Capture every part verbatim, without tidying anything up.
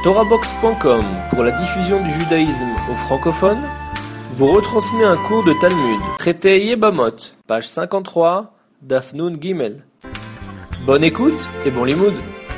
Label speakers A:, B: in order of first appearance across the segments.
A: Torahbox point com, pour la diffusion du judaïsme aux francophones, vous retransmet un cours de Talmud, traité Yebamot, page cinquante-trois, Daf Nun Gimel. Bonne écoute et bon limoud.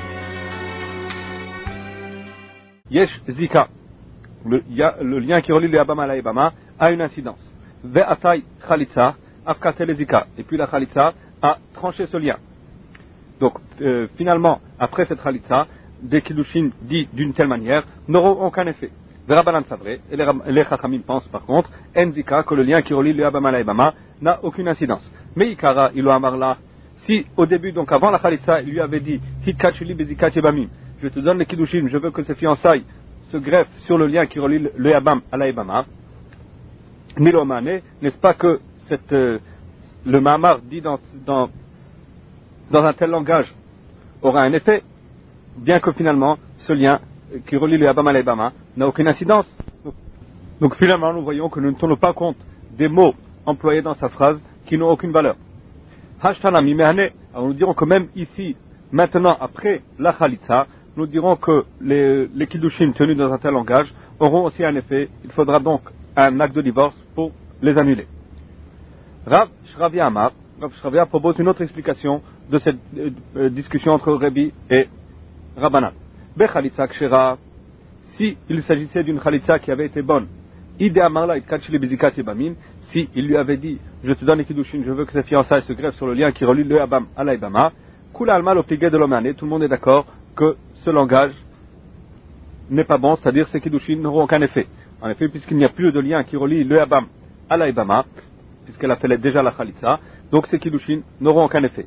B: Yesh Zika, le, y a, le lien qui relie le Yabama à la Yabama a une incidence. Ve'atai Khalitza, Afkatel Zika, et puis la Khalitza a tranché ce lien. Donc euh, finalement, après cette Khalitza, des Kiddushin dits d'une telle manière n'auront aucun effet. Verabanan Savré, et les, les Chachamim pensent par contre, Enzika, que le lien qui relie le Yabama à la Yabama n'a aucune incidence. Mais Ikara, il a amarla, si au début, donc avant la Khalitza, il lui avait dit, Hitkachili Bezikat Yabamim, je te donne les Kiddushin, je veux que ces fiançailles se greffent sur le lien qui relie le Yabam à la Yabama, Milomane, n'est-ce pas que cette, euh, le Mahamar dit dans, dans, dans un tel langage aura un effet, bien que finalement, ce lien qui relie le Yabam à la Yabama n'a aucune incidence. Donc, donc finalement, nous voyons que nous ne tenons pas compte des mots employés dans sa phrase qui n'ont aucune valeur. Hashtanami mehane, alors nous dirons que même ici, maintenant, après la Khalitza, nous dirons que les, les Kiddushin tenus dans un tel langage auront aussi un effet. Il faudra donc un acte de divorce pour les annuler. Rav Shravia Amar, Rav Shravia propose une autre explication de cette euh, discussion entre Rabbi et Rabbanan. Be Khalitza Kshera, si il s'agissait d'une Khalitza qui avait été bonne, Ide Amarla Itkachli Bezikat Yabamim, si il lui avait dit, je te donne les Kiddushin, je veux que ces fiançailles se greffent sur le lien qui relie le Yabam à la Yabama, Kula Alma l'obligé de l'Omane, tout le monde est d'accord que ce langage n'est pas bon, c'est-à-dire ces Kiddushin n'auront aucun effet. En effet, puisqu'il n'y a plus de lien qui relie le Yabam à la Yabama, puisqu'elle a fait déjà la Khalitza, donc ces Kiddushin n'auront aucun effet.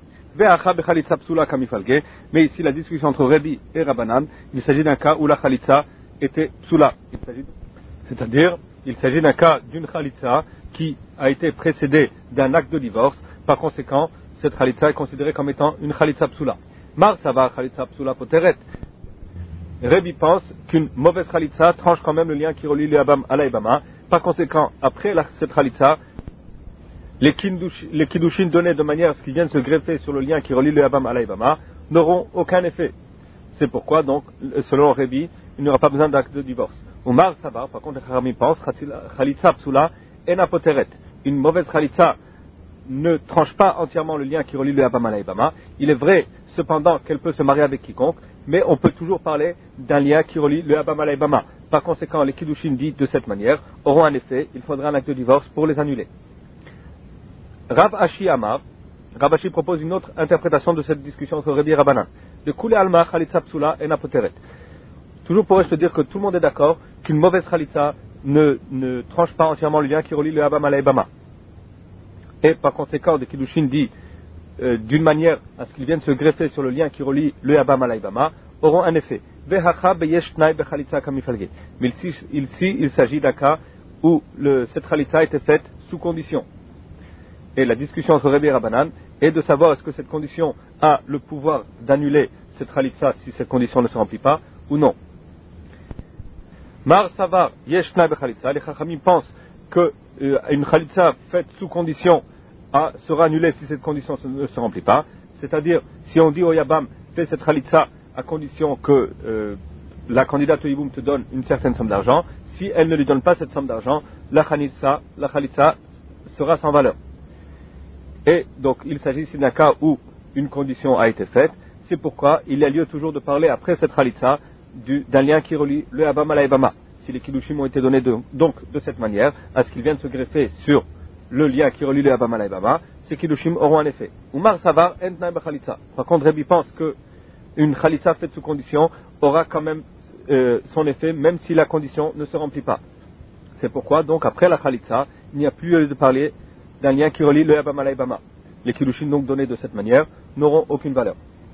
B: Mais ici, la discussion entre Rabbi et Rabbanan, il s'agit d'un cas où la Khalitza était psula. C'est-à-dire, il s'agit d'un cas d'une Khalitza qui a été précédée d'un acte de divorce. Par conséquent, cette Khalitza est considérée comme étant une Khalitza psula. Mar Sava Khalitza psula poteret. Rabbi pense qu'une mauvaise Khalitza tranche quand même le lien qui relie le Yabam à la Yabama. Par conséquent, après la, cette Khalitza, les Kiddushin donnés de manière à ce qu'ils viennent se greffer sur le lien qui relie le Yabam à la Yabama n'auront aucun effet. C'est pourquoi, donc, selon Rabbi, il n'y aura pas besoin d'acte de divorce. Omar Sabar, par contre, les Chachamim pensent, Khalitza psula ena poteret. Une mauvaise Khalitza ne tranche pas entièrement le lien qui relie le Yabam à la Yabama. Il est vrai, cependant, qu'elle peut se marier avec quiconque, mais on peut toujours parler d'un lien qui relie le Yabam à la Yabama. Par conséquent, les Kiddushin dits de cette manière auront un effet. Il faudra un acte de divorce pour les annuler. Rav Ashi Amar, Rav Ashi propose une autre interprétation de cette discussion entre Rabbi et Rabbanan. De Kule Alma Khalitza Psula et Napoteret. Toujours pourrais-je te dire que tout le monde est d'accord qu'une mauvaise Khalitza ne, ne tranche pas entièrement le lien qui relie le Yabam à la Yabama. Et par conséquent, des Kiddushin dit euh, d'une manière à ce qu'ils viennent se greffer sur le lien qui relie le Yabam à la Yabama auront un effet. Mais ici, ici il s'agit d'un cas où le, cette Khalitza a été faite sous condition. Et la discussion entre Rabbi et Rabbanan est de savoir est-ce que cette condition a le pouvoir d'annuler cette Khalitza si cette condition ne se remplit pas ou non. Mar Savar Yeshna Khalitza, les Chachamim pensent qu'une euh, Khalitza faite sous condition a, sera annulée si cette condition ne se remplit pas. C'est-à-dire, si on dit au Yabam, fais cette Khalitza à condition que euh, la candidate au Yiboum te donne une certaine somme d'argent, si elle ne lui donne pas cette somme d'argent, la Khalitza, la Khalitza sera sans valeur. Et donc, il s'agit ici d'un cas où une condition a été faite. C'est pourquoi il y a lieu toujours de parler après cette Khalitza d'un lien qui relie le Yabam à la Yabama. Si les Kiddushim ont été donnés de, donc de cette manière, à ce qu'ils viennent se greffer sur le lien qui relie le Yabam à la Yabama, ces Kiddushim auront un effet. Umar Savar Entnaim Khalitza. Par contre, Rabbi pense qu'une Khalitza faite sous condition aura quand même euh, son effet, même si la condition ne se remplit pas. C'est pourquoi, donc, après la Khalitza, il n'y a plus lieu de parler d'un lien qui relie le Yabam à la Yabama. Les Kiddushin donc donnés de cette manière n'auront aucune valeur.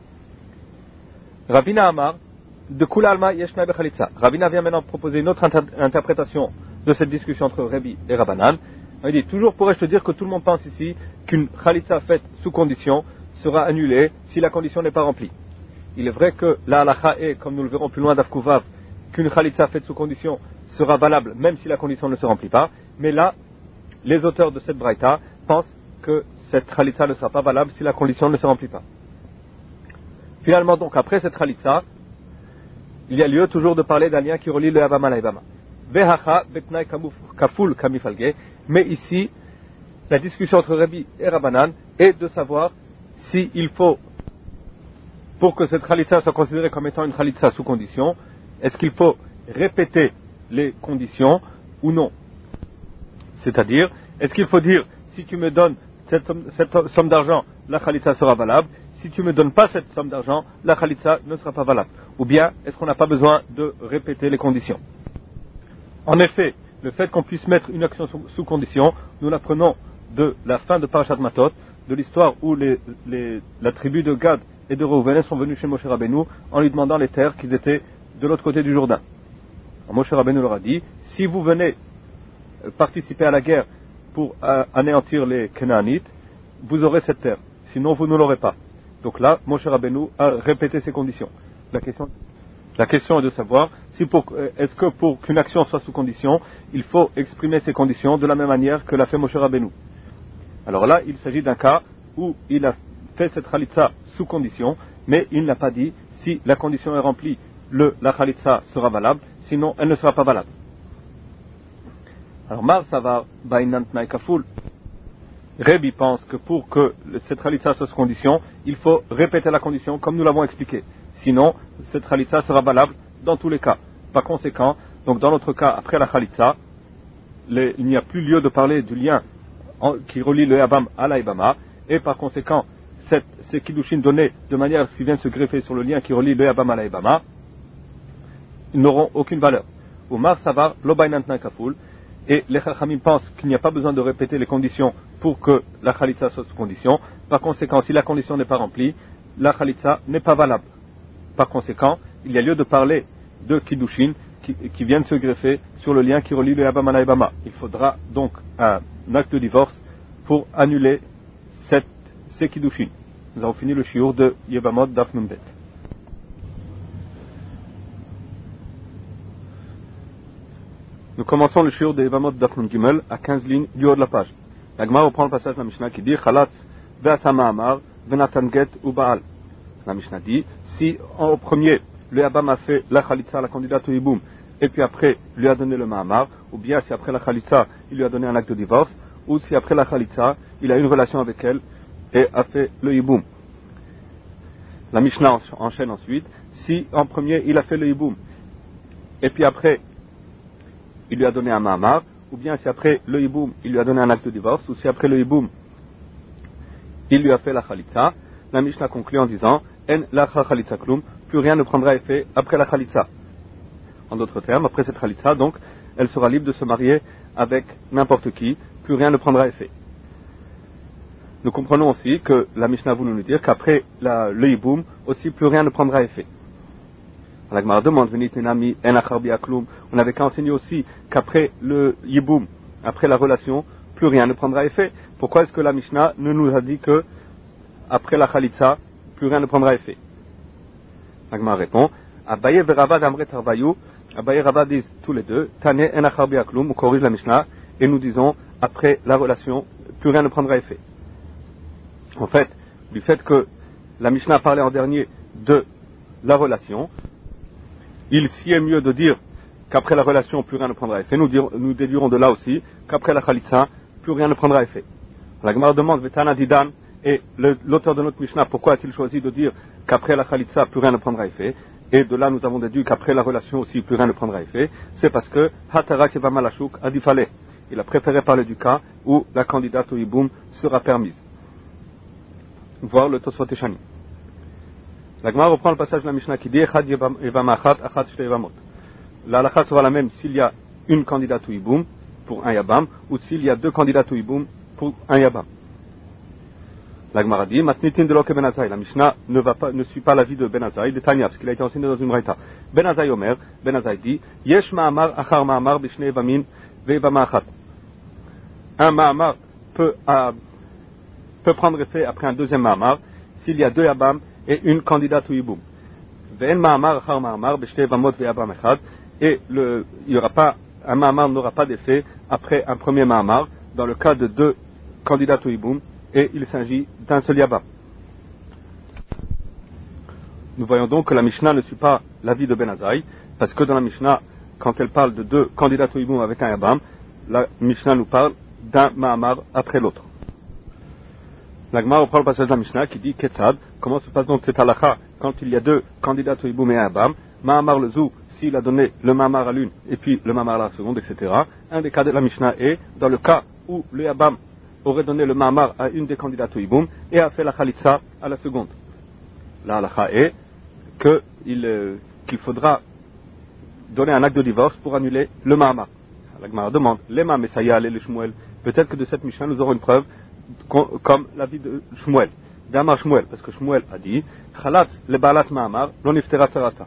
B: Ravina Amar, de Kula Alma Yeshna Khalitza. Ravina vient maintenant proposer une autre inter- interprétation de cette discussion entre Rabbi et Rabbanan. Il dit, toujours pourrais-je te dire que tout le monde pense ici qu'une Khalitza faite sous condition sera annulée si la condition n'est pas remplie. Il est vrai que la halakha est, comme nous le verrons plus loin d'Afkuvav, qu'une Khalitza faite sous condition sera valable même si la condition ne se remplit pas, mais là, les auteurs de cette braïta pensent que cette Khalitza ne sera pas valable si la condition ne se remplit pas. Finalement donc, après cette Khalitza, il y a lieu toujours de parler d'un lien qui relie le Yabam à la Yabama. Vehacha betnai kaful kamifalge. Mais ici, la discussion entre Rabbi et Rabbanan est de savoir s'il faut, pour que cette khalitsa soit considérée comme étant une khalitsa sous condition, est-ce qu'il faut répéter les conditions ou non? C'est-à-dire, est-ce qu'il faut dire, si tu me donnes cette somme, cette somme d'argent, la khalitsa sera valable, si tu ne me donnes pas cette somme d'argent, la khalitsa ne sera pas valable? Ou bien, est-ce qu'on n'a pas besoin de répéter les conditions? En effet, le fait qu'on puisse mettre une action sous, sous condition, nous l'apprenons de la fin de Parashat Matot, de l'histoire où les, les, la tribu de Gad et de Reuven sont venus chez Moshe Rabbeinu en lui demandant les terres qu'ils étaient de l'autre côté du Jourdain. Alors Moshe Rabbeinu leur a dit, si vous venez participer à la guerre pour euh, anéantir les Canaanites, vous aurez cette terre, sinon vous ne l'aurez pas. Donc là, Moshe Rabbeinu a répété ces conditions. La question, la question est de savoir si pour, est-ce que pour qu'une action soit sous condition, il faut exprimer ces conditions de la même manière que l'a fait Moshe Rabbeinu. Alors là, il s'agit d'un cas où il a fait cette khalitsa sous condition, mais il n'a pas dit si la condition est remplie, le, la khalitsa sera valable, sinon elle ne sera pas valable. Alors Mar Savar Bainant Naikaful, Rebbi pense que pour que cette khalitsa soit sous condition, il faut répéter la condition comme nous l'avons expliqué. Sinon, cette khalitsa sera valable dans tous les cas. Par conséquent, donc dans notre cas, après la khalitsa, les, il n'y a plus lieu de parler du lien en, qui relie le Yabam à la Yabama, et par conséquent, cette, ces kiddushin donnés de manière qui viennent se greffer sur le lien qui relie le Yabam à la Yabama, ils n'auront aucune valeur. Ou Mar Savar Lobainant Naikaful, et les Chachamim pensent qu'il n'y a pas besoin de répéter les conditions pour que la khalitsa soit sous condition. Par conséquent, si la condition n'est pas remplie, la khalitsa n'est pas valable. Par conséquent, il y a lieu de parler de kiddushin qui, qui viennent se greffer sur le lien qui relie le Yabam à la Yabama. Il faudra donc un acte de divorce pour annuler cette, ces kiddushin. Nous avons fini le shiur de Yebamot Daf Nun Bet. Nous commençons le shiur de Yevamot Daf Nun Gimel à quinze lignes du haut de la page. La Gemara reprend le passage de la Mishnah qui dit Chalatz ve'asa ma'amar ve'natan get u'ba'al. La Mishnah dit si en premier le Yabam a fait la khalitsa, la candidate au hiboum, et puis après lui a donné le ma'amar, ou bien si après la khalitsa il lui a donné un acte de divorce, ou si après la khalitsa il a eu une relation avec elle et a fait le hiboum. La Mishnah enchaîne ensuite si en premier il a fait le hiboum, et puis après il lui a donné un ma'amar, ou bien si après le hiboum, il lui a donné un acte de divorce, ou si après le hiboum, il lui a fait la khalitsa, la Mishnah conclut en disant En la khalitsa klum, plus rien ne prendra effet après la khalitsa. En d'autres termes, après cette khalitsa, donc, elle sera libre de se marier avec n'importe qui, plus rien ne prendra effet. Nous comprenons aussi que la Mishnah voulait nous dire qu'après la, le hiboum, aussi plus rien ne prendra effet. La Gemara demande, on n'avait qu'à enseigner aussi qu'après le yiboum, après la relation, plus rien ne prendra effet. Pourquoi est-ce que la Mishnah ne nous a dit que après la khalitsa, plus rien ne prendra effet? La Gemara répond, Abaye et Rava d'Amret Arbayou, Abaye et Rava disent tous les deux, Tane en acharbi akloum, on corrige la Mishnah, et nous disons, après la relation, plus rien ne prendra effet. En fait, du fait que la Mishnah parlait en dernier de la relation, il s'y est mieux de dire qu'après la relation, plus rien ne prendra effet. Nous, dirons, nous déduirons de là aussi qu'après la khalitsa, plus rien ne prendra effet. La Gemara demande, Vetana Didan, et le, l'auteur de notre Mishnah, pourquoi a-t-il choisi de dire qu'après la khalitsa, plus rien ne prendra effet? Et de là, nous avons déduit qu'après la relation aussi, plus rien ne prendra effet. C'est parce que Hatara Kevama Lashuk a dit fallait. Il a préféré parler du cas où la candidate au hiboum sera permise. Voir le Tosfot Eshani. La Gemara reprend le passage de la Mishnah qui dit Echad Yevama Achat, Achat Shte Yevamot. La halakha sera la même s'il y a une candidate au hiboum pour un yabam ou s'il y a deux candidats au hiboum pour un yabam. La Gemara dit Matnitin de l'Oke Ben Azaï. La Mishnah ne, va pas, ne suit pas l'avis de Ben Azaï, de Tanya, parce qu'il a été enseigné dans une braïta. Ben Azaï Omer, Ben Azaï dit Yesh Ma'amar Achar Ma'amar Bishne Yevamin Ve'Yevama Achat. Un Ma'amar peut, euh, peut prendre effet après un deuxième Ma'amar s'il y a deux yabam et une candidate au hiboum. Ve'en ma'amar achar ma'amar b'shtei vamot ve'yabam echad, et le, il y aura pas, un ma'amar n'aura pas d'effet après un premier ma'amar dans le cas de deux candidats au hiboum et il s'agit d'un seul yabam. Nous voyons donc que la Mishnah ne suit pas l'avis de Ben Azaï, parce que dans la Mishnah, quand elle parle de deux candidats au Yiboum avec un Yabam, la Mishnah nous parle d'un Mahamar après l'autre. La Gemara reprend le passage de la Mishnah qui dit Ketzad, comment se passe donc cette halakha quand il y a deux candidats au Yiboum et un Yabam, Mahamar le Zou, s'il a donné le Mahamar à l'une et puis le Mahamar à la seconde, et cetera. Un des cas de la Mishnah est dans le cas où le Yabam aurait donné le Mahamar à une des candidats au Yiboum et a fait la Khalitsa à la seconde. La halakha est que il, euh, qu'il faudra donner un acte de divorce pour annuler le Mahamar. La Gemara demande, Lema Messaya le Shmuel, peut-être que de cette Mishnah nous aurons une preuve comme l'avis de Shmuel, d'Amar Shmuel, parce que Shmuel a dit, Khalat le Balat Mahamar, l'on iftera tzarata.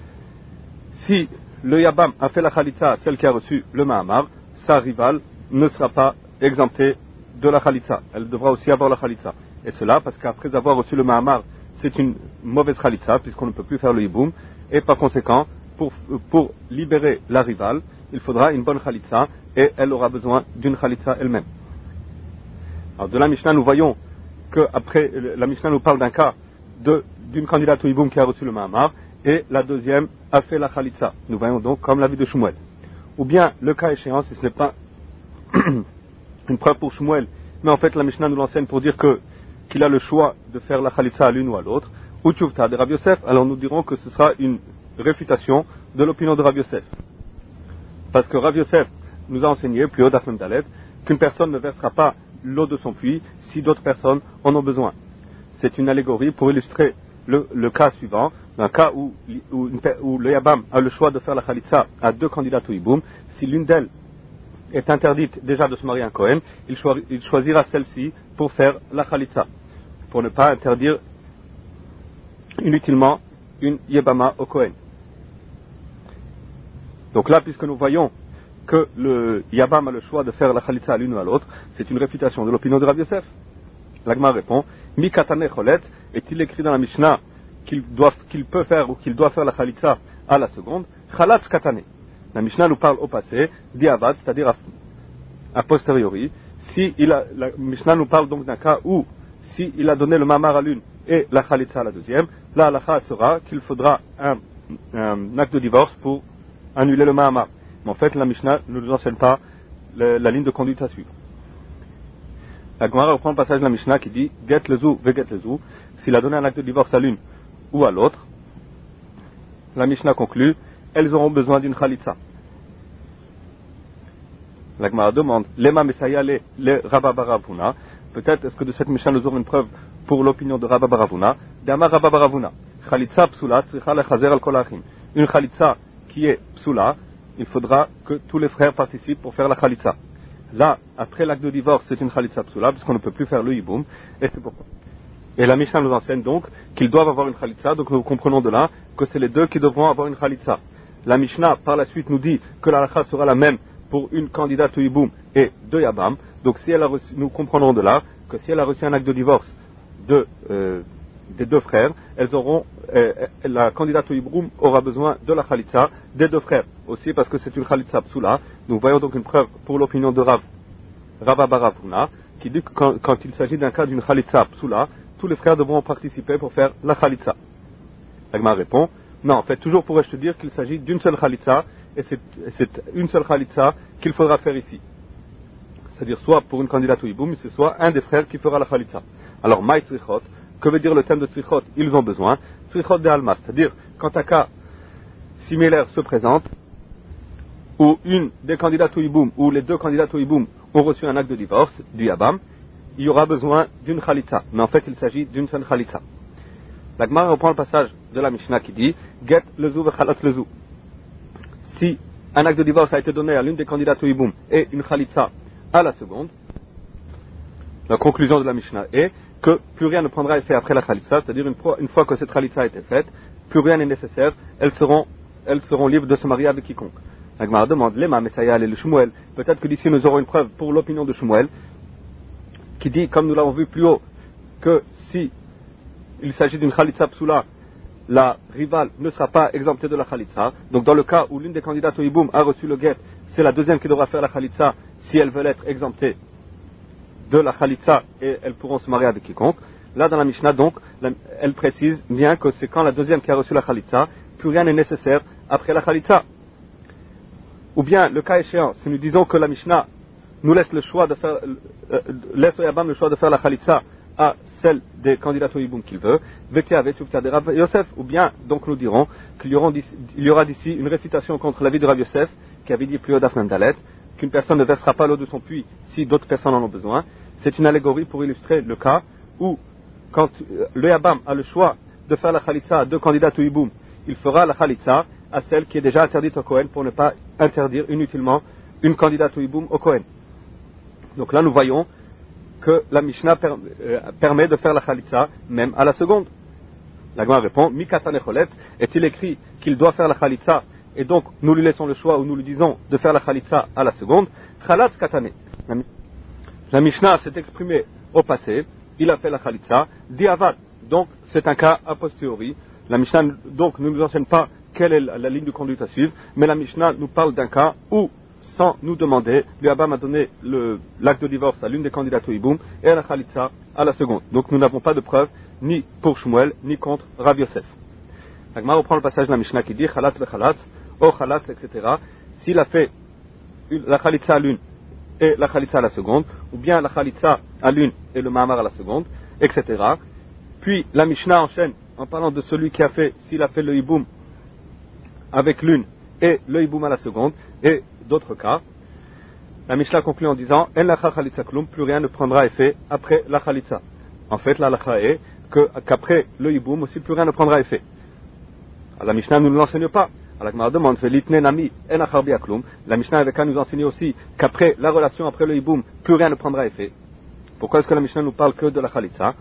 B: Si le Yabam a fait la Khalitsa, celle qui a reçu le Mahamar, sa rivale ne sera pas exemptée de la Khalitsa. Elle devra aussi avoir la Khalitsa. Et cela parce qu'après avoir reçu le Mahamar, c'est une mauvaise Khalitsa, puisqu'on ne peut plus faire le Yiboum, et par conséquent, pour, pour libérer la rivale, il faudra une bonne Khalitsa, et elle aura besoin d'une Khalitsa elle-même. Alors de la Mishnah, nous voyons que après, la Mishnah nous parle d'un cas de, d'une candidate au Yiboum qui a reçu le Mahamar, et la deuxième a fait la Khalitsa. Nous voyons donc comme l'avis de Shmuel. Ou bien, le cas échéant, si ce n'est pas une preuve pour Shmuel, mais en fait la Mishnah nous l'enseigne pour dire que, qu'il a le choix de faire la Khalitsa à l'une ou à l'autre, ou Tchouvta de Rav Yosef, alors nous dirons que ce sera une réfutation de l'opinion de Rav Yosef. Parce que Rav Yosef nous a enseigné, plus haut d'Afmem Dalet, qu'une personne ne versera pas l'eau de son puits si d'autres personnes en ont besoin. C'est une allégorie pour illustrer le, le cas suivant, un cas où, où, une, où le Yabam a le choix de faire la Khalitsa à deux candidats au Yiboum. Si l'une d'elles est interdite déjà de se marier à un Kohen, il, choi, il choisira celle-ci pour faire la Khalitsa, pour ne pas interdire inutilement une Yebama au Kohen. Donc là, puisque nous voyons que le Yabam a le choix de faire la Khalitsa à l'une ou à l'autre, c'est une réfutation de l'opinion de Rav Yosef. L'Agma répond, Mi katane cholet, est-il écrit dans la Mishnah qu'il, doit, qu'il peut faire ou qu'il doit faire la Khalitsa à la seconde? Chalatz katane. La Mishnah nous parle au passé, diavad, c'est-à-dire a, a posteriori. Si il a, la Mishnah nous parle donc d'un cas où, si il a donné le Mahamar à l'une et la Khalitsa à la deuxième, la halakha sera qu'il faudra un, un acte de divorce pour annuler le Mahamar. Mais en fait, la Mishnah ne nous enseigne pas le, la ligne de conduite à suivre. La Gemara reprend le passage de la Mishnah qui dit Get le zou, ve get le zou. S'il a donné un acte de divorce à l'une ou à l'autre, la Mishnah conclut elles auront besoin d'une Khalitsa. La Gemara demande Lema Mesaya le, le Rabba Baravuna. Peut-être est-ce que de cette Mishnah nous aurons une preuve pour l'opinion de Rabba Baravuna. Dama Rabba Baravuna. Khalitsa psula tzricha lechazer al kol achim. Une Khalitsa qui est psula, il faudra que tous les frères participent pour faire la Khalitsa. Là, après l'acte de divorce, c'est une Khalitsa psula, puisqu'on ne peut plus faire le Yiboum, et c'est pourquoi. Et la Mishnah nous enseigne donc qu'ils doivent avoir une Khalitsa, donc nous comprenons de là que c'est les deux qui devront avoir une Khalitsa. La Mishnah, par la suite, nous dit que la halakha sera la même pour une candidate au Yiboum et deux Yabam, donc si elle a reçu, nous comprendrons de là que si elle a reçu un acte de divorce de, euh, des deux frères, elles auront, euh, la candidate au Yiboum aura besoin de la Khalitsa des deux frères, aussi parce que c'est une Khalitsa psula. Nous voyons donc une preuve pour l'opinion de Rav, Rabba Baravuna, qui dit que quand, quand il s'agit d'un cas d'une Khalitsa psula, tous les frères devront participer pour faire la Khalitsa. L'Agma répond, non, en fait, toujours pourrais-je te dire qu'il s'agit d'une seule Khalitsa, et c'est, c'est une seule Khalitsa qu'il faudra faire ici. C'est-à-dire soit pour une candidate au Yiboum, c'est soit un des frères qui fera la Khalitsa. Alors, Maï Tzrichot, que veut dire le thème de Tzrichot? Ils ont besoin. Tzrichot de Almas, c'est-à-dire quand un cas similaire se présente, où une des candidates au Yiboum, ou les deux candidates au Yiboum ont reçu un acte de divorce, du Yabam, il y aura besoin d'une Khalitsa. Mais en fait, il s'agit d'une seule Khalitsa. La Gemara reprend le passage de la Mishnah qui dit Get le zou ve chalat le zou. Si un acte de divorce a été donné à l'une des candidates au Yiboum et une Khalitsa à la seconde, la conclusion de la Mishnah est que plus rien ne prendra effet après la Khalitsa, c'est-à-dire une fois, une fois que cette Khalitsa a été faite, plus rien n'est nécessaire, elles seront, elles seront libres de se marier avec quiconque. La Gemara demande Lema Messaya et le Shmuel. Peut-être que d'ici nous aurons une preuve pour l'opinion de Shmuel, qui dit, comme nous l'avons vu plus haut, que si il s'agit d'une Khalitsa psula, la rivale ne sera pas exemptée de la Khalitsa. Donc dans le cas où l'une des candidates au Yiboum a reçu le guet, c'est la deuxième qui devra faire la Khalitsa si elles veulent être exemptées de la Khalitsa et elles pourront se marier avec quiconque. Là, dans la Mishnah, donc, la, elle précise bien que c'est quand la deuxième qui a reçu la Khalitsa, plus rien n'est nécessaire après la Khalitsa. Ou bien, le cas échéant, si nous disons que la Mishnah nous laisse le choix de faire, euh, laisse au Yabam le choix de faire la Khalitsa à celle des candidats au Yiboum qu'il veut, Yosef, ou bien, donc nous dirons qu'il y aura d'ici, il y aura d'ici une réfutation contre l'avis de Rav Yosef, qui avait dit plus haut d'Afnan Dalet, qu'une personne ne versera pas l'eau de son puits si d'autres personnes en ont besoin. C'est une allégorie pour illustrer le cas où, quand le Yabam a le choix de faire la Khalitsa à deux candidats au Yiboum, il fera la Khalitsa à celle qui est déjà interdite au Kohen pour ne pas interdire inutilement une candidate au Yiboum au Kohen. Donc là, nous voyons que la Mishnah per, euh, permet de faire la Khalitsa même à la seconde. La Gemara répond, Mikatan Echolet, est-il écrit qu'il doit faire la Khalitsa et donc nous lui laissons le choix ou nous lui disons de faire la Khalitsa à la seconde? Khalatz Katane. La Mishnah s'est exprimée au passé, il a fait la Khalitsa, Diavad, donc c'est un cas a posteriori. La Mishnah donc ne nous enseigne pas quelle est la, la ligne de conduite à suivre, mais la Mishnah nous parle d'un cas où, sans nous demander, le Yabam a donné le, l'acte de divorce à l'une des candidates au Yiboum et à la Khalitsa à la seconde. Donc nous n'avons pas de preuve ni pour Shmuel ni contre Rav Yosef. La Gemara reprend le passage de la Mishnah qui dit Khalatz v'Khalatz, O Khalatz, et cetera. S'il a fait une, la Khalitsa à l'une et la Khalitsa à la seconde, ou bien la Khalitsa à l'une et le Mahamar à la seconde, et cetera. Puis la Mishnah enchaîne en parlant de celui qui a fait, s'il a fait le Yiboum avec l'une et le Yiboum à la seconde, et d'autres cas. La Mishnah conclut en disant En lacha Khalitsa klum, plus rien ne prendra effet après la Khalitsa. En fait, la lacha est que, qu'après le Yiboum aussi, plus rien ne prendra effet. Alors, la Mishnah ne nous l'enseigne pas. Alors, la Gemara demande Velitne nami en acharbi aklum. La Mishnah avait qu'à nous enseigner aussi qu'après la relation après le Yiboum, plus rien ne prendra effet. Pourquoi est-ce que la Mishnah nous parle que de la Khalitsa?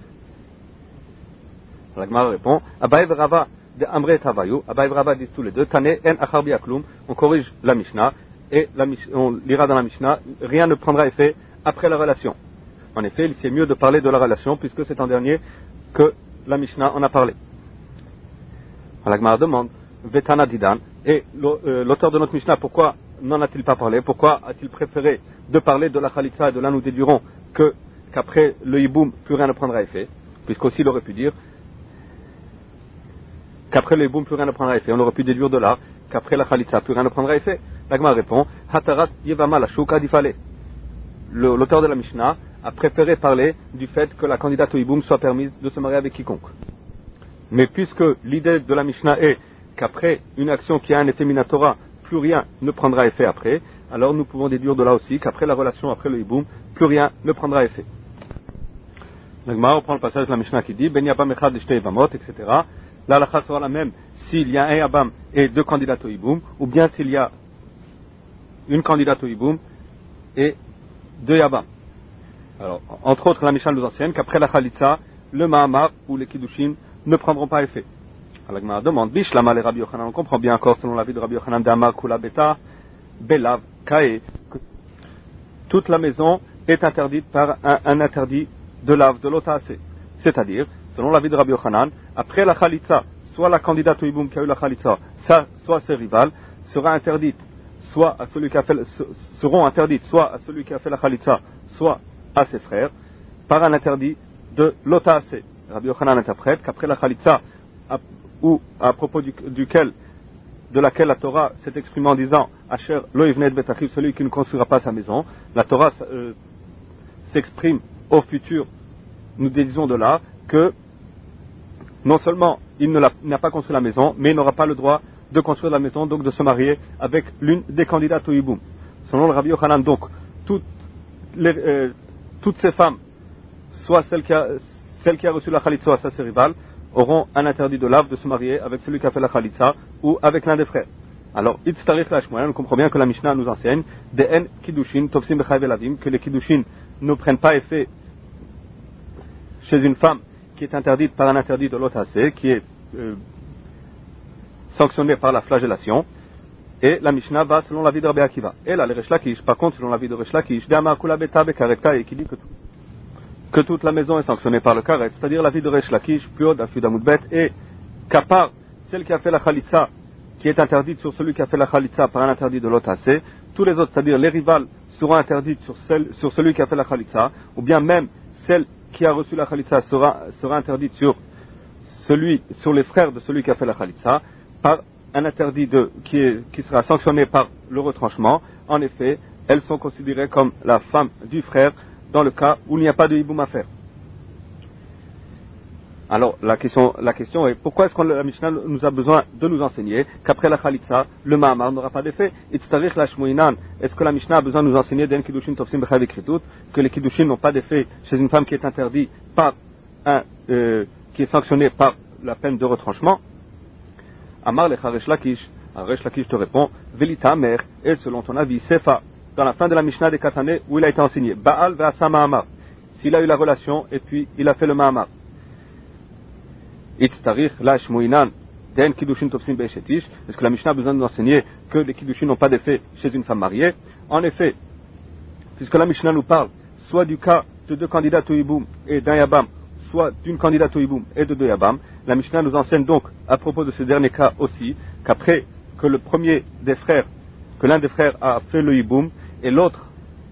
B: La Gemara répond Abaye v'Rava de Amre et Havayu. Abaye v'Rava disent tous les deux Tane en acharbi aklum. On corrige la Mishnah et la, on lira dans la Mishnah rien ne prendra effet après la relation. En effet, il est mieux de parler de la relation puisque c'est en dernier que la Mishnah en a parlé. La Gemara demande Vetana Didan, et l'auteur de notre Mishnah, pourquoi n'en a-t-il pas parlé? Pourquoi a-t-il préféré de parler de la Khalitsa et de là nous déduirons que, qu'après le Yiboum, plus rien ne prendra effet? Puisqu'aussi il aurait pu dire qu'après le Yiboum, plus rien ne prendra effet. On aurait pu déduire de là qu'après la Khalitsa, plus rien ne prendra effet. La Gemara répond Hatarat Yevama la Shuka Difale. L'auteur de la Mishnah a préféré parler du fait que la candidate au Yiboum soit permise de se marier avec quiconque. Mais puisque l'idée de la Mishnah est qu'après une action qui a un effet minatora, plus rien ne prendra effet après, alors nous pouvons déduire de là aussi qu'après la relation après le Yiboum, plus rien ne prendra effet. La Gemara reprend le passage de la Mishnah qui dit Ben Yabam Echad Lishtei Yabamot, et cetera. La halakha sera la même s'il y a un Yabam et deux candidats au Yiboum, ou bien s'il y a une candidate au Yiboum et deux Yabam. Alors, entre autres, la Mishnah nous enseigne qu'après la Khalitsa, le Mahamar ou les Kiddushin ne prendront pas effet. Alors, la Gemara demande, Bishlama les Rabbi Yochanan, on comprend bien encore, selon l'avis de Rabbi Yochanan, d'Amar Kula Beta, Belav, Kae, que toute la maison est interdite par un, un interdit de lave, de l'otase. C'est-à-dire, selon l'avis de Rabbi Yochanan, après la Khalitsa, soit la candidate au Yiboum qui a eu la Khalitsa, soit ses rivales, sera interdite, soit à celui qui a fait, seront interdites, soit à celui qui a fait la Khalitsa, soit à ses frères, par un interdit de l'otase. Rabbi Yochanan interprète qu'après la Khalitsa, à, ou à propos du, duquel, de laquelle la Torah s'est exprimée en disant Asher lo yivnei et bet achiv, celui qui ne construira pas sa maison, la Torah euh, s'exprime au futur. Nous disons de là que non seulement il ne l'a, n'a pas construit la maison, mais il n'aura pas le droit de construire la maison, donc de se marier avec l'une des candidates au Yiboum. Selon le Rabbi Yochanan, donc, toutes, les, euh, toutes ces femmes, soit celle qui a, celle qui a reçu la Khalitsa, soit ses rivales, auront un interdit de lave de se marier avec celui qui a fait la Khalitsa ou avec l'un des frères. Alors, Itztarich la Shmuel, on comprend bien que la Mishnah nous enseigne des en Kiddushin, Tovsim Bechai Velavim, que les Kiddushin ne prennent pas effet chez une femme qui est interdite par un interdit de l'otase, qui est euh, sanctionné par la flagellation, et la Mishnah va selon l'avis de Rabbi Akiva. Et là, le Resh Lakish, par contre, selon l'avis de Resh Lakish, Dama Kula Beta Bekaretka, et qui dit que, que toute la maison est sanctionnée par le karet, c'est-à-dire l'avis de Resh Lakish, plus haut d'Afud Amoudbet, et qu'à part celle qui a fait la Khalitsa, qui est interdite sur celui qui a fait la Khalitsa par un interdit de l'otase, tous les autres, c'est-à-dire les rivales, seront interdites sur, celle, sur celui qui a fait la Khalitsa, ou bien même celle qui a reçu la khalitsa sera, sera interdite sur, celui, sur les frères de celui qui a fait la khalitsa, par un interdit de, qui, est, qui sera sanctionné par le retranchement. En effet, elles sont considérées comme la femme du frère dans le cas où il n'y a pas de hiboum à faire. Alors la question, la question est pourquoi est-ce que la Mishnah nous a besoin de nous enseigner qu'après la khalitsa, le ma'amar n'aura pas d'effet? Est-ce que la Mishnah a besoin de nous enseigner que les kiddushin n'ont pas d'effet chez une femme qui est interdite par un, euh, qui est sanctionnée par la peine de retranchement? Amar lecha Resh Lakish, Resh Lakish te répond, Velita mer, et selon ton avis, Sefa, dans la fin de la Mishnah des Katané, où il a été enseigné, Baal ve'asa ma'amar, s'il a eu la relation et puis il a fait le ma'amar. Itztarich la shmuinan, den kiddushin tofsim be'eshetish, est-ce que la Mishnah a besoin de nous enseigner que les kiddushin n'ont pas d'effet chez une femme mariée? En effet, puisque la Mishnah nous parle soit du cas de deux candidats au hiboum et d'un yabam, soit d'une candidate au hiboum et de deux yabam, la Mishnah nous enseigne donc, à propos de ce dernier cas aussi, qu'après que le premier des frères, que l'un des frères a fait le hiboum et l'autre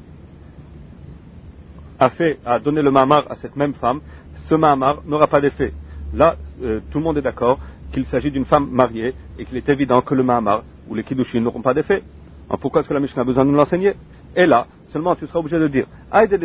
B: a fait, a donné le ma'amar à cette même femme, ce ma'amar n'aura pas d'effet. Là, euh, tout le monde est d'accord qu'il s'agit d'une femme mariée et qu'il est évident que le ma'amar ou les kiddushin n'auront pas d'effet. Alors pourquoi est-ce que la Mishnah a besoin de nous l'enseigner? Et là, seulement tu seras obligé de dire,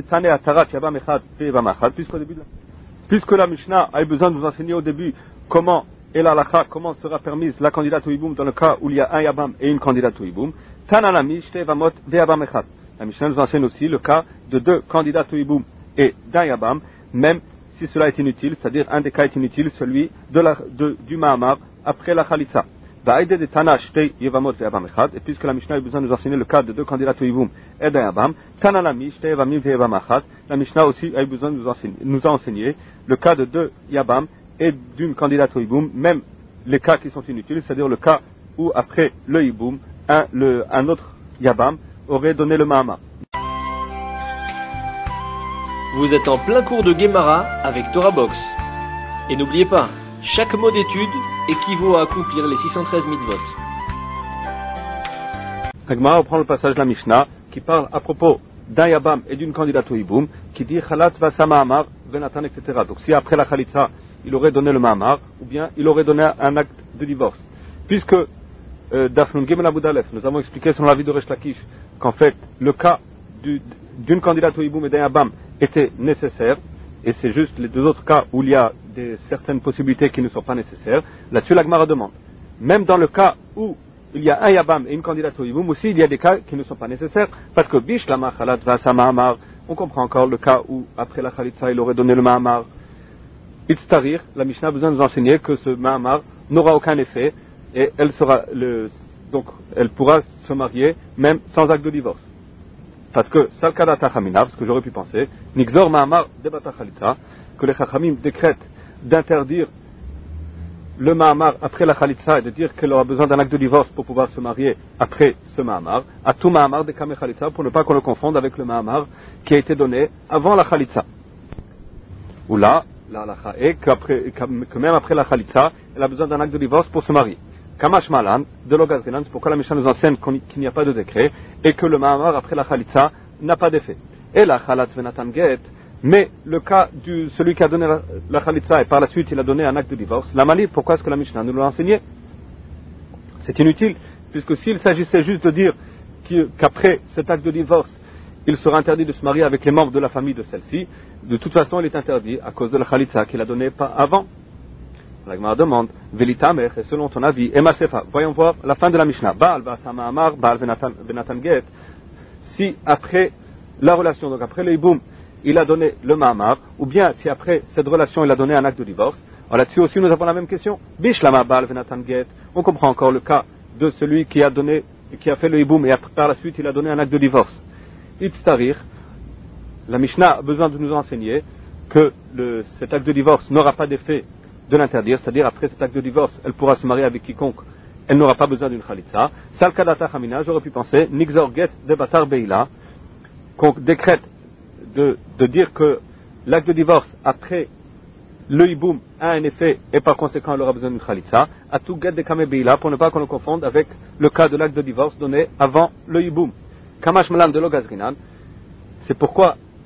B: puisqu'au début de la... Puisque la Mishnah a eu besoin de vous enseigner au début comment et la halakha, comment sera permise la candidate au hiboum dans le cas où il y a un yabam et une candidate au hiboum, Tananami, Shte Vamot, Ve'yabam Echad. La Mishnah nous enseigne aussi le cas de deux candidates au hiboum et d'un yabam, même si cela est inutile, c'est-à-dire un des cas est inutile, celui de la, de, du ma'amar après la khalitsa. Et puisque la Mishnah a eu besoin de nous enseigner le cas de deux candidats au hiboum et d'un yabam, Tananami, Shte Vamim Ve'yabam Echad, la Mishnah aussi a eu besoin de nous enseigner, nous a enseigné le cas de deux yabam et d'une candidate au hiboum, même les cas qui sont inutiles, c'est-à-dire le cas où après le hiboum, un, le, un autre yabam aurait donné le ma'amar.
A: Vous êtes en plein cours de Gemara avec Torah Box. Et n'oubliez pas, chaque mot d'étude équivaut à accomplir les six cent treize mitzvot.
B: La Gemara reprend le passage de la Mishnah qui parle à propos d'un yabam et d'une candidate au hiboum qui dit Chalat vasa ma'amar venatan, et cetera. Donc si après la khalitsa il aurait donné le ma'amar ou bien il aurait donné un acte de divorce. Puisque euh, Dafnun Gimel Abud Aleph, nous avons expliqué selon l'avis de Resh Lakish qu'en fait le cas du, d'une candidate au hiboum et d'un yabam était nécessaire, et c'est juste les deux autres cas où il y a des, certaines possibilités qui ne sont pas nécessaires. Là-dessus la Gemara demande, même dans le cas où il y a un yabam et une candidate au hiboum aussi, il y a des cas qui ne sont pas nécessaires, parce que bish lama khalat vasa ma'amar, on comprend encore le cas où après la khalitsa il aurait donné le ma'amar. Itztarir, la Mishnah a besoin de nous enseigner que ce ma'amar n'aura aucun effet et elle sera le, donc elle pourra se marier même sans acte de divorce. Parce que salkadata chamina, parce que j'aurais pu penser, nixor ma'amar debata khalitsa, que les chachamim décrètent d'interdire le ma'amar après la khalitsa et de dire qu'elle aura besoin d'un acte de divorce pour pouvoir se marier après ce ma'amar, à tout ma'amar de kame khalitsa, pour ne pas qu'on le confonde avec le ma'amar qui a été donné avant la khalitsa. Ou là, la halakha est que même après la khalitsa, elle a besoin d'un acte de divorce pour se marier. Kamash malan, de l'ogazrinan, c'est pourquoi la Mishnah nous enseigne qu'il n'y a pas de décret et que le ma'amar après la khalitsa n'a pas d'effet. Et la khalat venatan get, mais le cas de celui qui a donné la, la khalitsa et par la suite il a donné un acte de divorce, la mali, pourquoi est-ce que la Mishnah nous l'a enseigné? C'est inutile, puisque s'il s'agissait juste de dire qu'après cet acte de divorce, il sera interdit de se marier avec les membres de la famille de celle-ci, de toute façon il est interdit à cause de la khalitsa qu'il a donnée pas avant. La Gemara demande, Velitamer, et selon ton avis, Ema Sefa, voyons voir la fin de la Mishnah. Baal Vasa Ma'amar, Baal Venatan Get, si après la relation, donc après le hiboum, il a donné le Ma'amar, ou bien si après cette relation il a donné un acte de divorce, alors là-dessus aussi nous avons la même question. Bishlama Baal Venatan Get, on comprend encore le cas de celui qui a donné, qui a fait le hiboum et après, par la suite il a donné un acte de divorce. Itztarir, la Mishnah a besoin de nous enseigner que le, cet acte de divorce n'aura pas d'effet de l'interdire, c'est-à-dire après cet acte de divorce, elle pourra se marier avec quiconque, elle n'aura pas besoin d'une khalitsa. Salkadata chamina, j'aurais pu penser, nixor get de batar beila, qu'on décrète de, de dire que l'acte de divorce après le hiboum a un effet et par conséquent elle aura besoin d'une khalitsa, à tout get de kame beila, pour ne pas qu'on le confonde avec le cas de l'acte de divorce donné avant le hiboum. Kamash malan de l'ogazrinan, c'est pourquoi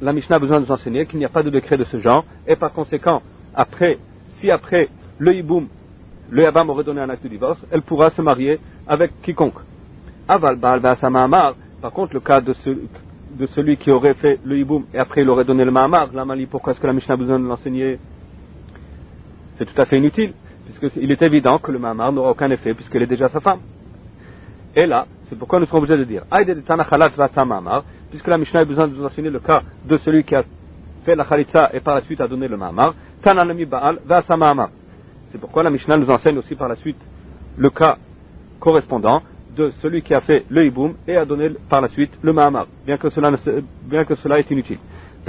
B: la Mishnah a besoin de nous enseigner qu'il n'y a pas de décret de ce genre, et par conséquent, après, si après le hiboum, le Yabam aurait donné un acte de divorce, elle pourra se marier avec quiconque. Aval Baal Ve'asa Ma'amar, par contre, le cas de, ce, de celui qui aurait fait le hiboum et après il aurait donné le Ma'amar, la Mali, pourquoi est-ce que la Mishnah a besoin de l'enseigner? C'est tout à fait inutile, puisqu'il est évident que le Ma'amar n'aura aucun effet puisqu'elle est déjà sa femme. Et là, c'est pourquoi nous serons obligés de dire Aïde de Tana Khalatz Ve'asa Ma'amar, puisque la Mishnah a besoin de nous enseigner le cas de celui qui a fait la Khalitza et par la suite a donné le Ma'amar, Tana Nami Baal Ve'asa Ma'amar. C'est pourquoi la Mishnah nous enseigne aussi par la suite le cas correspondant de celui qui a fait le hiboum et a donné par la suite le ma'amar, bien que cela, ne se, bien que cela est inutile.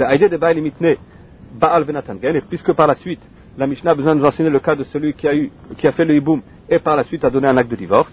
B: Et puisque par la suite la Mishnah a besoin de nous enseigner le cas de celui qui a, eu, qui a fait le hiboum et par la suite a donné un acte de divorce,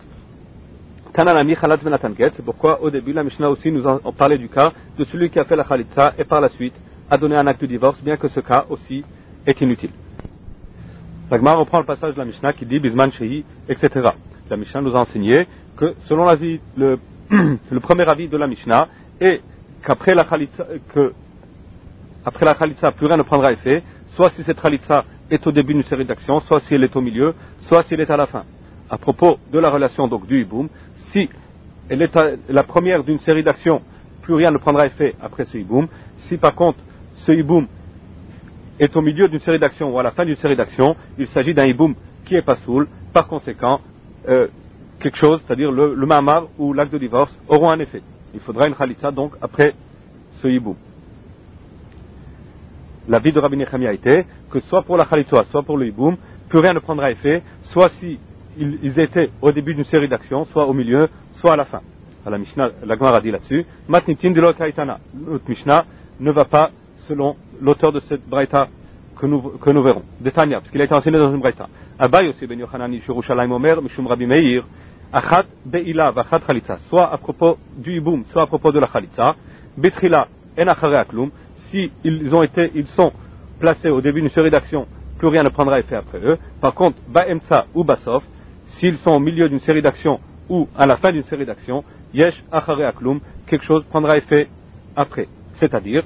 B: c'est pourquoi au début la Mishnah aussi nous en parlait du cas de celui qui a fait la khalitza et par la suite a donné un acte de divorce, bien que ce cas aussi est inutile. La Gemara reprend le passage de la Mishnah qui dit Bisman Shehi, et cetera. La Mishnah nous a enseigné que selon l'avis, le, le premier avis de la Mishnah est qu'après la Khalitza, que après la Khalitza, plus rien ne prendra effet, soit si cette Khalitza est au début d'une série d'actions, soit si elle est au milieu, soit si elle est à la fin. À propos de la relation donc du hiboum, si elle est à la première d'une série d'actions, plus rien ne prendra effet après ce hiboum. Si par contre ce hiboum est au milieu d'une série d'actions ou à la fin d'une série d'actions, il s'agit d'un hiboum qui est pas soul, par conséquent, euh, quelque chose, c'est-à-dire le, le ma'amar ou l'acte de divorce, auront un effet. Il faudra une khalitza donc après ce hiboum. L'avis de Rabbi Nechemia était que soit pour la khalitza, soit pour le hiboum, plus rien ne prendra effet, soit si ils, ils étaient au début d'une série d'actions, soit au milieu, soit à la fin. À la Mishnah, la Gemara a dit là-dessus, Matnitin de l'Okaitana. Notre Mishnah ne va pas selon l'auteur de cette braïta que nous, que nous verrons. Détania, parce qu'il a été enseigné dans une braïta. Abaye aussi ben Yochanani Shurushalayim Omer, Mishum Rabbi Meir, Achat Be'ila Vachat Khalitza, soit à propos du hiboum, soit à propos de la Khalitza, Betrila En Achare Aklum, si ils ont été, ils sont placés au début d'une série d'actions, plus rien ne prendra effet après eux. Par contre, Ba'emtsa ou Basof, s'ils sont au milieu d'une série d'actions ou à la fin d'une série d'actions, Yesh Achare Aklum, quelque chose prendra effet après. C'est-à-dire,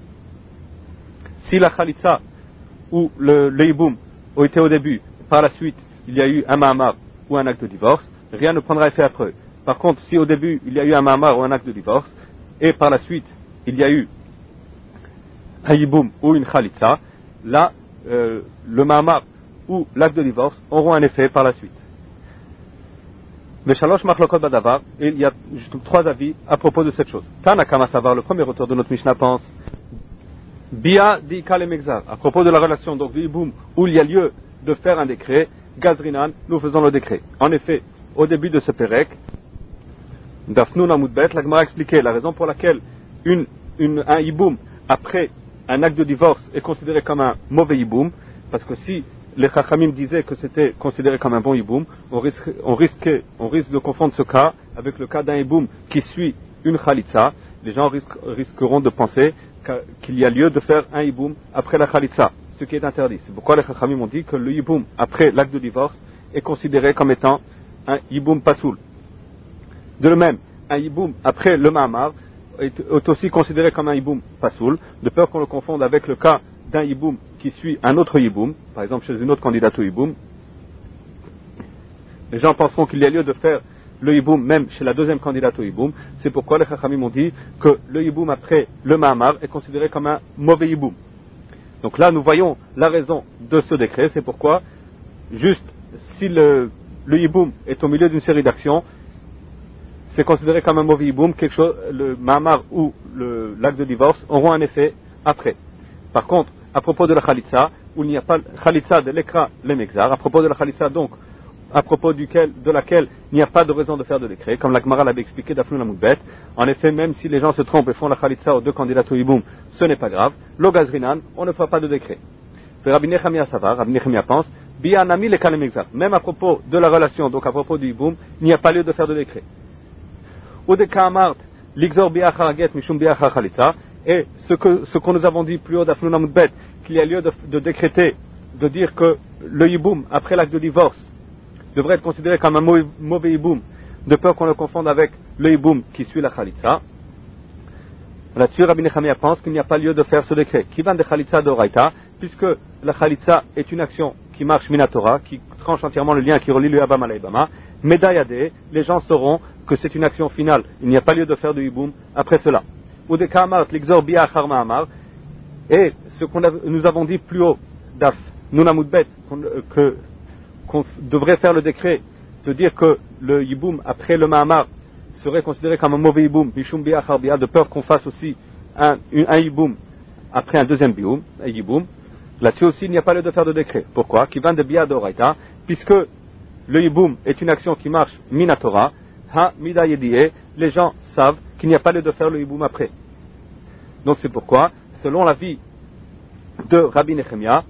B: si la Khalitza ou le, le hiboum ont été au début, par la suite il y a eu un ma'amar ou un acte de divorce, rien ne prendra effet après eux. Par contre, si au début il y a eu un ma'amar ou un acte de divorce, et par la suite il y a eu un hiboum ou une khalitza, là, euh, le ma'amar ou l'acte de divorce auront un effet par la suite. Veshalosh machlokot badavar, et il y a juste trois avis à propos de cette chose. Tanakama Savar, le premier auteur de notre Mishnah, pense Bia di kalemegzar, à propos de la relation donc du hiboum où il y a lieu de faire un décret, Gazrinan, nous faisons le décret. En effet, au début de ce Pérec, Dafnoun Amoudbet, la Gemara a expliqué la raison pour laquelle une, une, un hiboum après un acte de divorce est considéré comme un mauvais hiboum, parce que si les Chachamim disaient que c'était considéré comme un bon hiboum, on risque, on, risquait, on risque de confondre ce cas avec le cas d'un hiboum qui suit une khalitza. Les gens risque, risqueront de penser qu'il y a lieu de faire un hiboum après la khalitza, ce qui est interdit. C'est pourquoi les Chachamim ont dit que le hiboum après l'acte de divorce est considéré comme étant un hiboum pasoul. De le même, un hiboum après le ma'amar est, est aussi considéré comme un hiboum pasoul, de peur qu'on le confonde avec le cas d'un hiboum qui suit un autre hiboum, par exemple chez une autre candidate au hiboum. Les gens penseront qu'il y a lieu de faire le hiboum même chez la deuxième candidate au hiboum. C'est pourquoi les Chachamim ont dit que le hiboum après le ma'amar est considéré comme un mauvais hiboum. Donc là nous voyons la raison de ce décret, c'est pourquoi juste si le, le hiboum est au milieu d'une série d'actions, c'est considéré comme un mauvais hiboum, quelque chose, le ma'amar ou le, l'acte de divorce auront un effet après. Par contre, à propos de la khalitza, où il n'y a pas khalitza de l'écra le mexar, à propos de la khalitza donc, à propos duquel, de laquelle il n'y a pas de raison de faire de décret, comme la Gemara l'avait expliqué d'Afnoun Amoudbet. En effet, même si les gens se trompent et font la khalitza aux deux candidats au hiboum, ce n'est pas grave. L'ogazrinan, on ne fera pas de décret. Rabbi Nechemia Savar, Rabbi Nechemia pense, bi'anami le kal mexar. Même à propos de la relation, donc à propos du hiboum, il n'y a pas lieu de faire de décret. Ou de Kaamart, l'Ixor bi'acharaget mishum bi'achar khalitza. Et ce que, ce que nous avons dit plus haut d'Afnoun Amoudbet, qu'il y a lieu de, de décréter, de dire que le hiboum, après l'acte de divorce, devrait être considéré comme un mauvais, mauvais hiboum, de peur qu'on le confonde avec le hiboum qui suit la khalitza. Là-dessus, Rabbi Nechemia pense qu'il n'y a pas lieu de faire ce décret. Kivan de Chalitza d'Oraita, puisque la Chalitza est une action qui marche Minatora, qui tranche entièrement le lien qui relie le Yabam à l'Ibama, Medayade, les gens sauront que c'est une action finale. Il n'y a pas lieu de faire de Yiboum après cela. Ou de Kamart, l'Ixor Bia Achar Ma'amar, et ce que nous avons dit plus haut, Daf, Nunamoudbet, que qu'on devrait faire le décret de dire que le Yiboum après le Ma'amar serait considéré comme un mauvais Yiboum, Mishum Bia Achar Bia, de peur qu'on fasse aussi un, un Yiboum après un deuxième Yiboum, un Yiboum. Là-dessus aussi, il n'y a pas lieu de faire de décret. Pourquoi? Qui vient de Bia d'Oraita, puisque le Yiboum est une action qui marche Minatora, Ha Mida Yedie, les gens savent qu'il n'y a pas lieu de faire le Yiboum après. Donc c'est pourquoi, selon l'avis de Rabbi Nechemia,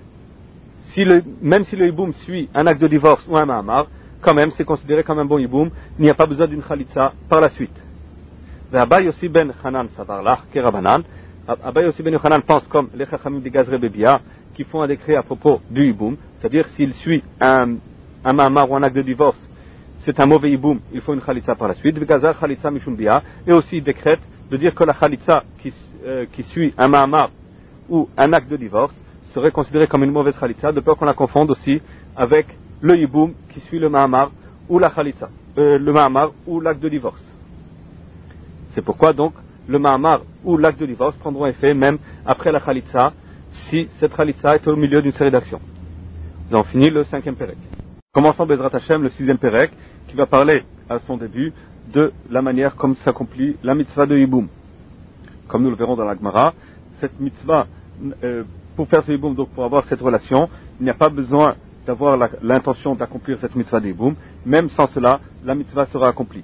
B: si le, même si le Yiboum suit un acte de divorce ou un Ma'amar, quand même c'est considéré comme un bon Yiboum, il n'y a pas besoin d'une Khalitza par la suite. Abba Yossi ben Hanan Savarlach Kerabanan, Abba Yossi ben Hanan pense comme les Chachamim de Gazre Bebia, qui font un décret à propos du Yiboum, c'est-à-dire s'il suit un, un Ma'amar ou un acte de divorce, c'est un mauvais Yiboum, il faut une Khalitza par la suite. V'gazar Khalitza Mishum Bia, et aussi il décrète de dire que la Khalitza qui, euh, qui suit un Ma'amar ou un acte de divorce serait considérée comme une mauvaise Khalitza, de peur qu'on la confonde aussi avec le Yiboum qui suit le Ma'amar ou la Khalitza, euh, le Ma'amar ou l'acte de divorce. C'est pourquoi donc le Ma'amar ou l'acte de divorce prendront effet même après la Khalitza, si cette Khalitza est au milieu d'une série d'actions. Nous avons fini le cinquième Pérek. Commençons Bezrat Hashem, le sixième Pérek, qui va parler à son début de la manière comme s'accomplit la mitzvah de Yiboum. Comme nous le verrons dans la Gemara, cette mitzvah, euh, pour faire ce Yiboum, donc pour avoir cette relation, il n'y a pas besoin d'avoir la, l'intention d'accomplir cette mitzvah de Yiboum. Même sans cela, la mitzvah sera accomplie.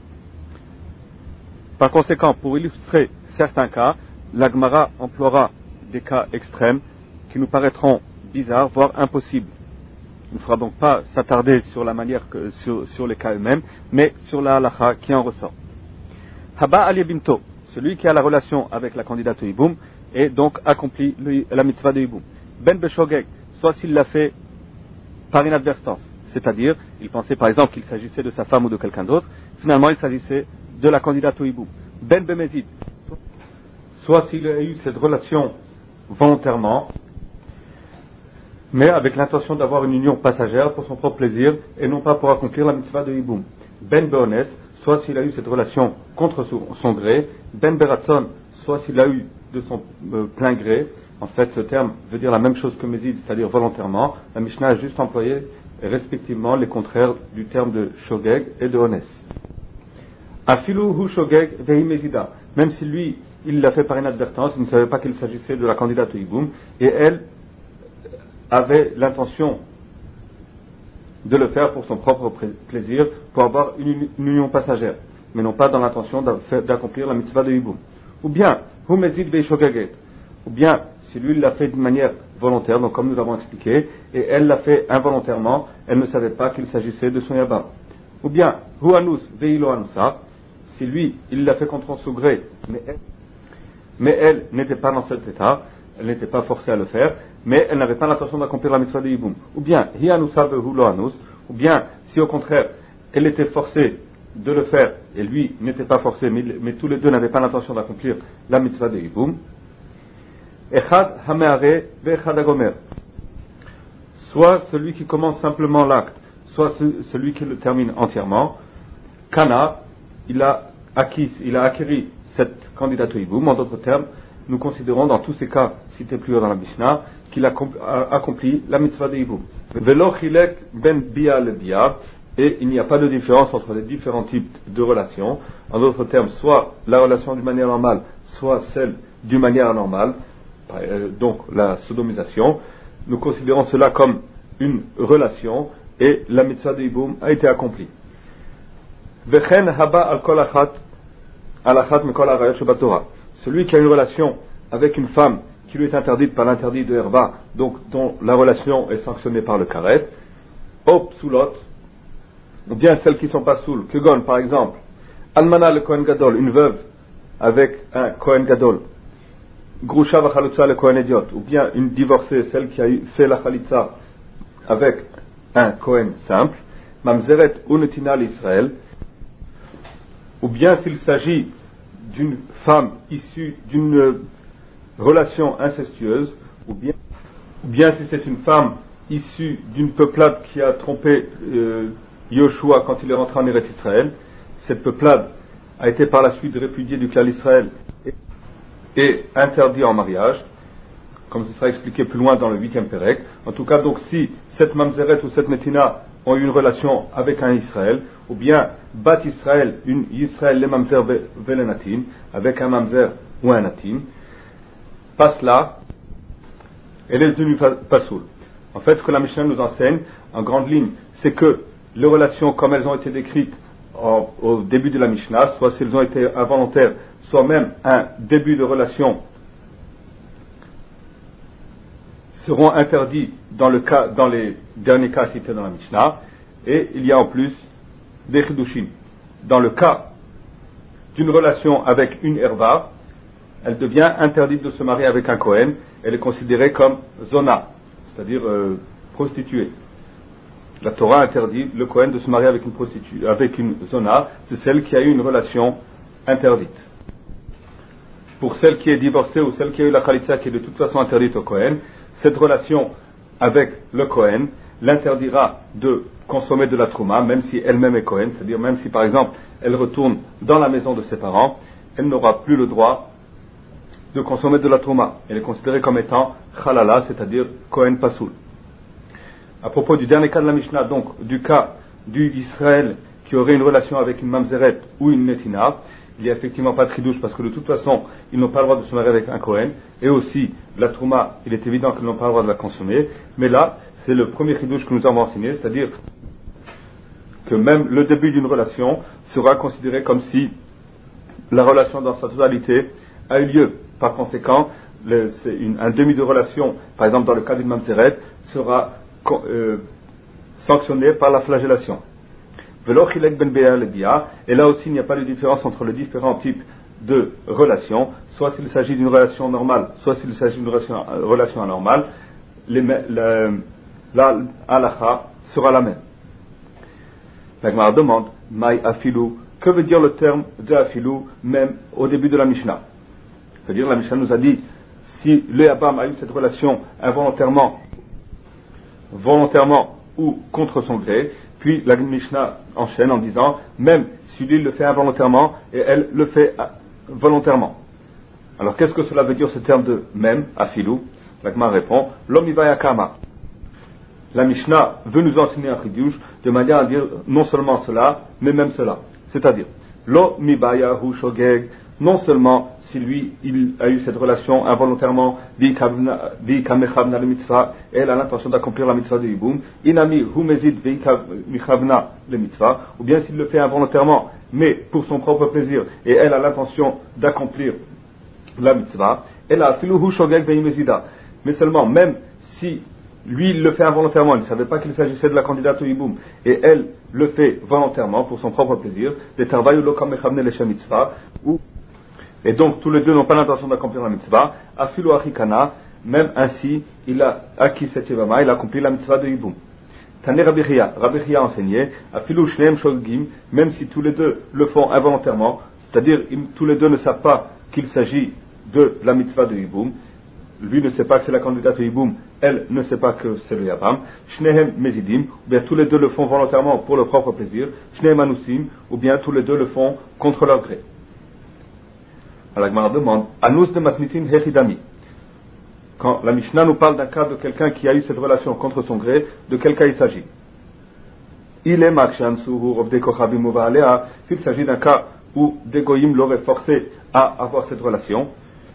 B: Par conséquent, pour illustrer certains cas, la Gemara emploiera des cas extrêmes qui nous paraîtront bizarres, voire impossibles. Il ne faudra donc pas s'attarder sur la manière que, sur, sur les cas eux-mêmes, mais sur la halacha qui en ressort. Haba al Yibimto, celui qui a la relation avec la candidate au Yiboum, et donc accomplit le, la mitzvah de Yiboum. Ben Beshogeg, soit s'il l'a fait par inadvertance, c'est-à-dire, il pensait par exemple qu'il s'agissait de sa femme ou de quelqu'un d'autre, finalement il s'agissait de la candidate au Yiboum. Ben Bemezid, soit s'il a eu cette relation volontairement, mais avec l'intention d'avoir une union passagère pour son propre plaisir et non pas pour accomplir la mitzvah de Yiboum. Ben Beones, soit s'il a eu cette relation contre son, son gré. Ben Beratson, soit s'il a eu de son euh, plein gré. En fait, ce terme veut dire la même chose que Mezid, c'est-à-dire volontairement. La Mishnah a juste employé respectivement les contraires du terme de Shogeg et de Ones. Afilu hu Shogeg vehi Mezida. Même si lui, il l'a fait par inadvertance, il ne savait pas qu'il s'agissait de la candidate au Yiboum, et elle avait l'intention de le faire pour son propre plaisir, pour avoir une, une union passagère, mais non pas dans l'intention d'accomplir la mitzvah de Yiboum. Ou bien, hu Mezid vehi Shogeget. Ou bien, si lui l'a fait de manière volontaire, donc comme nous l'avons expliqué, et elle l'a fait involontairement, elle ne savait pas qu'il s'agissait de son Yabam. Ou bien, hu Anus vehi lo Anusa, si lui, il l'a fait contre son gré, mais elle, mais elle n'était pas dans cet état, elle n'était pas forcée à le faire, mais elle n'avait pas l'intention d'accomplir la mitzvah de Yiboum. Ou bien, hi Anusa vehu lo Anus, ou bien, si au contraire, elle était forcée de le faire, et lui n'était pas forcé, mais, mais tous les deux n'avaient pas l'intention d'accomplir la mitzvah de Yiboum. Echad hameare ve'echad hagomer. Soit celui qui commence simplement l'acte, soit celui qui le termine entièrement. Kana, il a acquis, il a acquis cette candidate au Yiboum. En d'autres termes, nous considérons dans tous ces cas cités plus haut dans la Mishnah qu'il a accompli la mitzvah de Yiboum. Velo chilek ben bia le bia, et il n'y a pas de différence entre les différents types de relations. En d'autres termes, soit la relation d'une manière normale, soit celle d'une manière anormale, donc la sodomisation. Nous considérons cela comme une relation et la mitzvah de Yiboum a été accomplie. Vechen haba al kol achat al achat mekol harayot shebatorah. Celui qui a une relation avec une femme qui lui est interdite par l'interdit de Herba, donc dont la relation est sanctionnée par le karet, ou psulot, ou bien celles qui ne sont pas soul, Kegon par exemple, Almana le Kohen Gadol, une veuve avec un Kohen Gadol, Grusha v'chalutza le Kohen Idiot, ou bien une divorcée, celle qui a fait la chalitza avec un Kohen simple, Mamzeret unetina l'Israël, ou bien s'il s'agit d'une femme issue d'une relation incestueuse, ou bien, ou bien si c'est une femme issue d'une peuplade qui a trompé euh, Yoshua quand il est rentré en Eretz Israël. Cette peuplade a été par la suite répudiée du clan d'Israël et, et interdite en mariage, comme ce sera expliqué plus loin dans le huitième Pérec. En tout cas, donc, si cette mamzeret ou cette netina ont eu une relation avec un Israël, ou bien bat Israël, une Israël le mamzer velenatim, avec un mamzer ou un natim, passe là, elle est devenue pasoul. En fait, ce que la Mishnah nous enseigne, en grande ligne, c'est que les relations, comme elles ont été décrites en, au début de la Mishnah, soit si elles ont été involontaires, soit même un début de relation, seront interdits dans, le cas, dans les derniers cas cités dans la Mishnah. Et il y a en plus des chidushim. Dans le cas d'une relation avec une herva, elle devient interdite de se marier avec un Kohen. Elle est considérée comme zona, c'est-à-dire euh, prostituée. La Torah interdit le Kohen de se marier avec une prostituée, avec une zona, c'est celle qui a eu une relation interdite. Pour celle qui est divorcée ou celle qui a eu la khalitza qui est de toute façon interdite au Kohen, cette relation avec le Kohen l'interdira de consommer de la trouma, même si elle-même est Kohen, c'est-à-dire même si par exemple elle retourne dans la maison de ses parents, elle n'aura plus le droit de consommer de la trouma. Elle est considérée comme étant chalala, c'est-à-dire Kohen pasoul. À propos du dernier cas de la Mishnah, donc du cas du Israël qui aurait une relation avec une mamzeret ou une netina, il n'y a effectivement pas de chidouche parce que de toute façon ils n'ont pas le droit de se marier avec un Kohen, et aussi la trouma, il est évident qu'ils n'ont pas le droit de la consommer, mais là c'est le premier chidouche que nous avons enseigné, c'est-à-dire que même le début d'une relation sera considéré comme si la relation dans sa totalité a eu lieu. Par conséquent, le, c'est une, un demi de relation, par exemple dans le cas d'une mamzeret, sera euh, sanctionné par la flagellation. Et là aussi il n'y a pas de différence entre les différents types de relations, soit s'il s'agit d'une relation normale, soit s'il s'agit d'une relation, euh, relation anormale, les, la, la halakha sera la même. La Gemara demande, Maï afilou, que veut dire le terme de afilou, même au début de la Mishnah? C'est-à-dire, la Mishnah nous a dit, si le Abam a eu cette relation involontairement, volontairement ou contre son gré, puis la Mishnah enchaîne en disant, même si lui le fait involontairement et elle le fait volontairement. Alors, qu'est-ce que cela veut dire ce terme de même, afilou? La Gemara répond, l'omivaya kama. La Mishnah veut nous enseigner un chidouche de manière à dire non seulement cela, mais même cela. C'est-à-dire, lo mibaya hu shogeg, non seulement si lui il a eu cette relation involontairement, vi kamechavna le mitzvah, elle a l'intention d'accomplir la mitzvah de Yiboum, inami hu mezid vi kamechavna le mitzvah, ou bien s'il le fait involontairement, mais pour son propre plaisir, et elle a l'intention d'accomplir la mitzvah, elle a filu hu shogeg vei mezida. Mais seulement, même si lui, il le fait involontairement, il ne savait pas qu'il s'agissait de la candidate au Yiboum, et elle le fait volontairement pour son propre plaisir, et donc tous les deux n'ont pas l'intention d'accomplir la mitzvah, afilu achikana, même ainsi, il a acquis cette yevama, il a accompli la mitzvah de Yiboum. Tane Rabbi Chia, Rabbi Chia a enseigné, afilu shneim shogim, même si tous les deux le font involontairement, c'est-à-dire tous les deux ne savent pas qu'il s'agit de la mitzvah de Yiboum, lui ne sait pas que c'est la candidate au Yiboum, elle ne sait pas que c'est le Yabam, Shnehem Mezidim, ou bien tous les deux le font volontairement pour leur propre plaisir, Shnehem Anusim, ou bien tous les deux le font contre leur gré. Alors la Gemara demande, Anus de Matnitin Hechidami. Quand la Mishnah nous parle d'un cas de quelqu'un qui a eu cette relation contre son gré, de quel cas il s'agit? Il est Makshan Suhu Obde Kochabim Uvalea, s'il s'agit d'un cas où des goyim l'auraient forcé à avoir cette relation.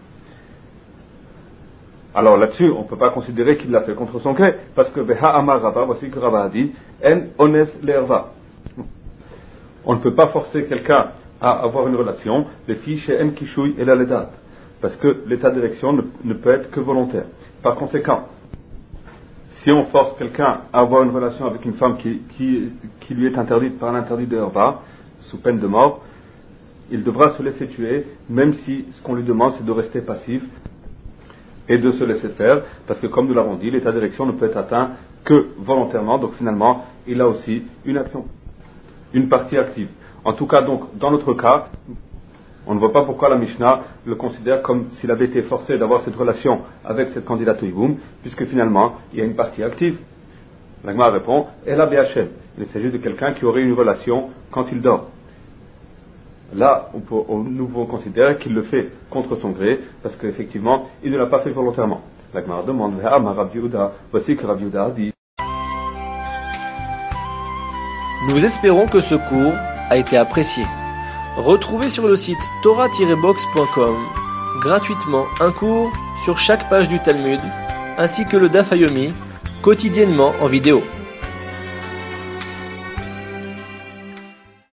B: Alors là-dessus, on ne peut pas considérer qu'il l'a fait contre son gré, parce que Beha Amar Rabba, voici que Rabba a dit, En Ones Lerva. On ne peut pas forcer quelqu'un à avoir une relation, les filles chez En Kishui et la Ledat, parce que l'état d'élection ne, ne peut être que volontaire. Par conséquent, si on force quelqu'un à avoir une relation avec une femme qui, qui, qui lui est interdite par l'interdit de Herva, sous peine de mort, il devra se laisser tuer, même si ce qu'on lui demande c'est de rester passif, et de se laisser faire, parce que comme nous l'avons dit, l'état d'érection ne peut être atteint que volontairement, donc finalement, il a aussi une action, une partie active. En tout cas, donc, dans notre cas, On ne voit pas pourquoi la Mishnah le considère comme s'il avait été forcé d'avoir cette relation avec cette candidate au Yiboum, puisque finalement, il y a une partie active. La Gemara répond, Ela Be'Hashem. Il s'agit de quelqu'un qui aurait une relation quand il dort. Là, on peut au nouveau considérer qu'il le fait contre son gré, parce qu'effectivement, il ne l'a pas fait volontairement. La Gemara demande, voici que Rabbi Yehuda a dit.
A: Nous espérons que ce cours a été apprécié. Retrouvez sur le site torah tiret box point com gratuitement un cours sur chaque page du Talmud, ainsi que le Daf Yomi, quotidiennement en vidéo.